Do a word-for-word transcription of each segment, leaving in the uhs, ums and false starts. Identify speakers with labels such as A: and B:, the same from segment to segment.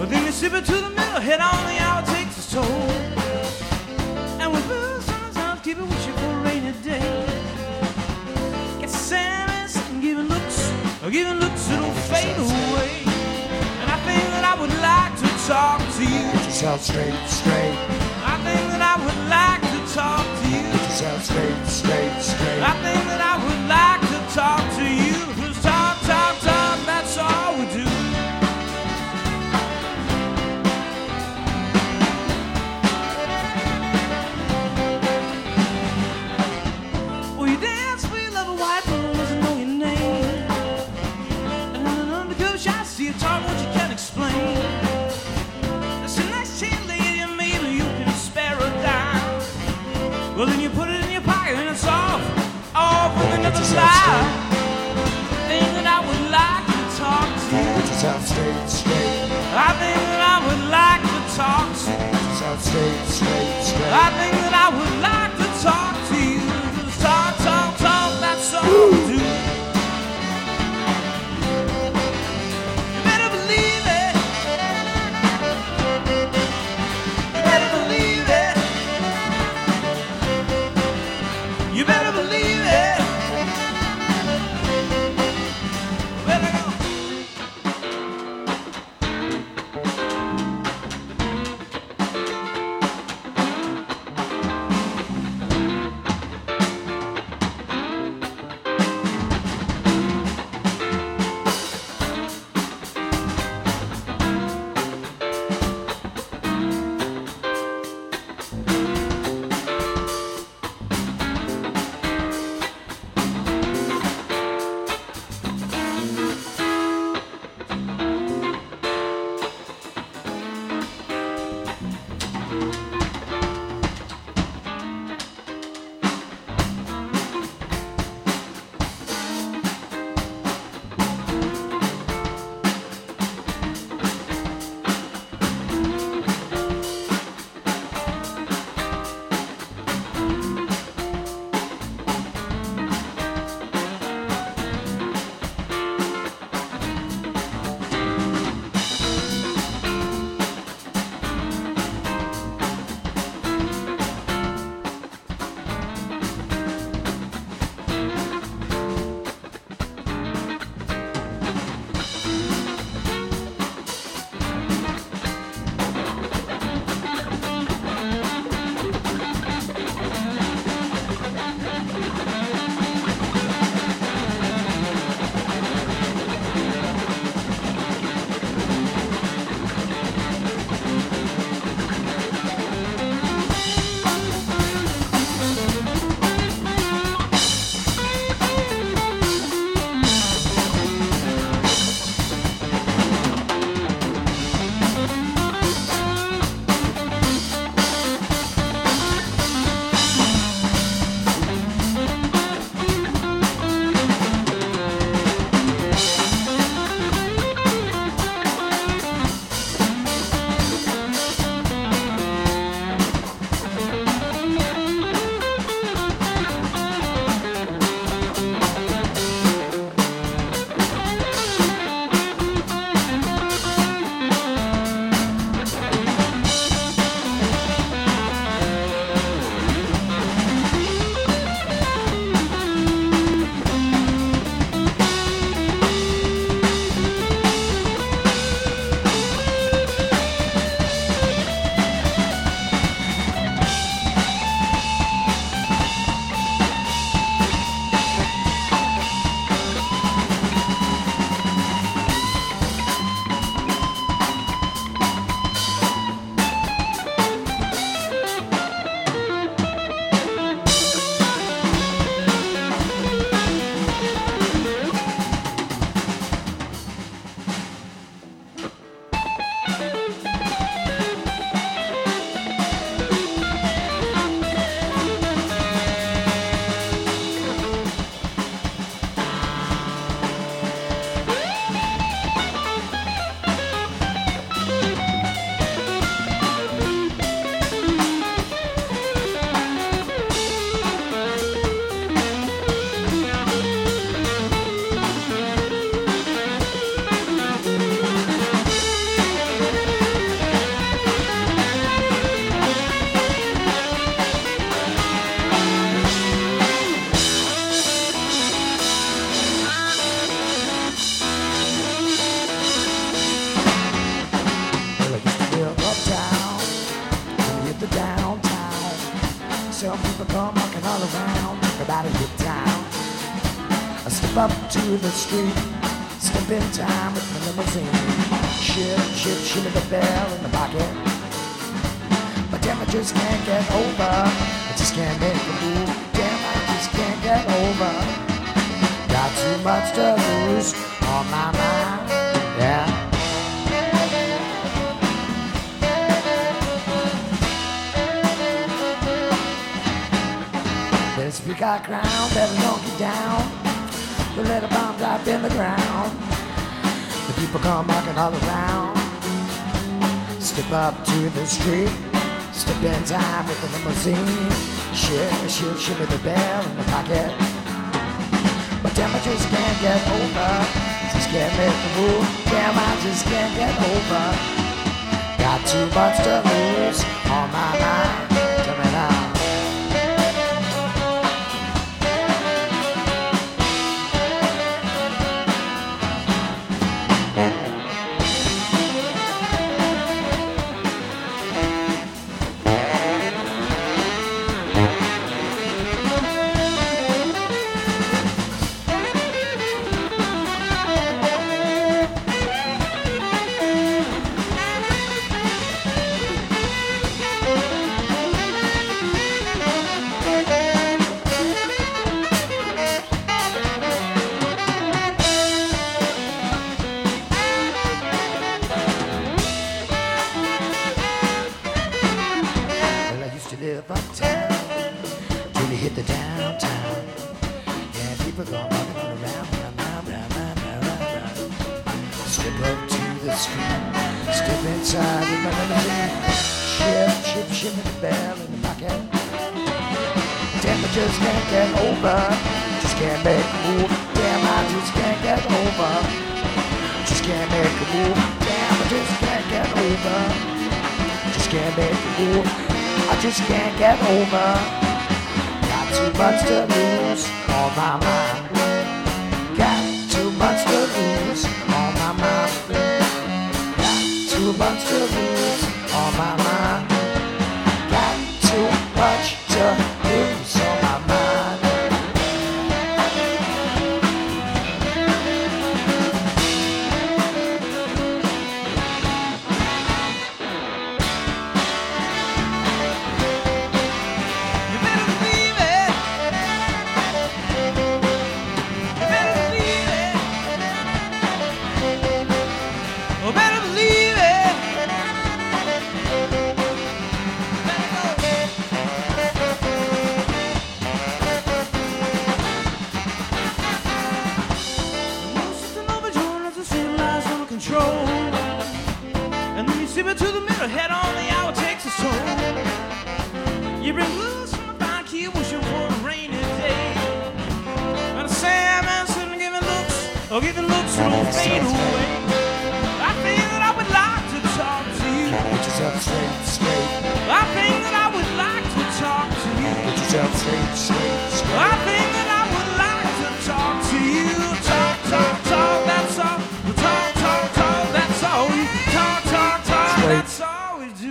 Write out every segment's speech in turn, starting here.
A: But then you sip it to the middle, head on the hour takes its toll. And with booze sometimes keep it wishing for a rainy day. Get sadness and giving looks, or giving looks that'll fade away. And I think that I would like to talk to you.
B: Get yourself straight, straight.
A: I think that I would like to talk to you.
B: Get yourself straight, straight, straight.
A: I think that I would like to talk to you. Cause talk, talk, talk, that's all we do. Well, you dance for your love, a white girl doesn't know your name. And in an undercover shot, see a talk what you can't explain. That's a nice chain lady, maybe you can spare a dime. Well, then you put it in your pocket and it's off, off with another slide. Think that I would like to talk to you.
B: Get yourself straight, straight.
A: I think that I would like to talk to you.
B: Get yourself straight, straight, straight.
A: I think that I would like to talk to you. Just talk, talk, talk, that's all we do. You better believe it. You better believe it. You better believe it. Better go.
B: around, everybody get down. I step up to the street, step in time with the limousine. Ship, ship, shimmy the bell in the pocket. But damn, I just can't get over. I just can't make a move. Damn, I just can't get over. Got too much to lose on my mind, yeah. Better speak our crown, better knock it down. Don't let a bomb drop in the ground. The people come knocking all around. Step up to the street, step in time with the limousine. Shimmy, shimmy, shimmy the bell in the pocket. But damn, I just can't get over. Just can't make the move. Damn, I just can't get over. Got too much to lose on my mind. Tell me now. Live uptown till you hit the downtown. Yeah, people go walking all around, round, round, round, round, round, round. Step up to the street, step inside with my limousine. Ship, ship, shimmy the bell in the pocket. Damn, I just can't get over. Just can't make a move. Damn, I just can't get over. Just can't make a move. Damn, I just can't get over. Just can't make a move. I just can't get over. Got too much to lose on my mind. Got too much to lose on my mind. Got too much to lose on my mind. Got too much to lose on my mind.
A: Oh, better believe it. Most of the overjoyed as the city lies under control. And then you sip it to the middle, head on the hour takes its toll. You bring blues from the fine key, wishing for a rainy day. And a sad man sitting giving looks, or giving looks don't fade away. I think that I would like to talk to you.
B: Get yourself straight, straight.
A: I think that I would like to talk to you.
B: Get yourself straight, straight, straight.
A: I think that I would like to talk to you. Talk, talk, talk, that's all. Talk, talk, talk, that's all. We talk, talk, talk, that's all we do.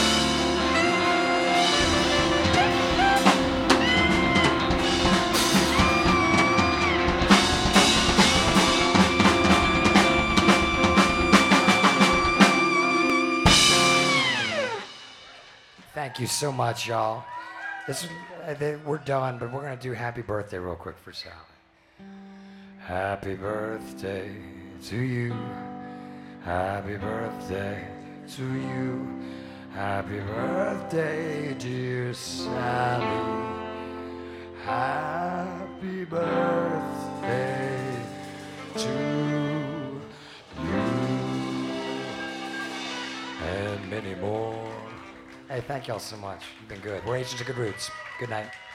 B: Thank you so much, y'all. This is, uh, they- we're done, but we're gonna do happy birthday real quick for Sally. Happy birthday to you. Happy birthday to you. Happy birthday, dear Sally. Happy birthday to you. And many more. Hey, thank y'all so much. You've been good. We're Agents of Good Roots. Good night.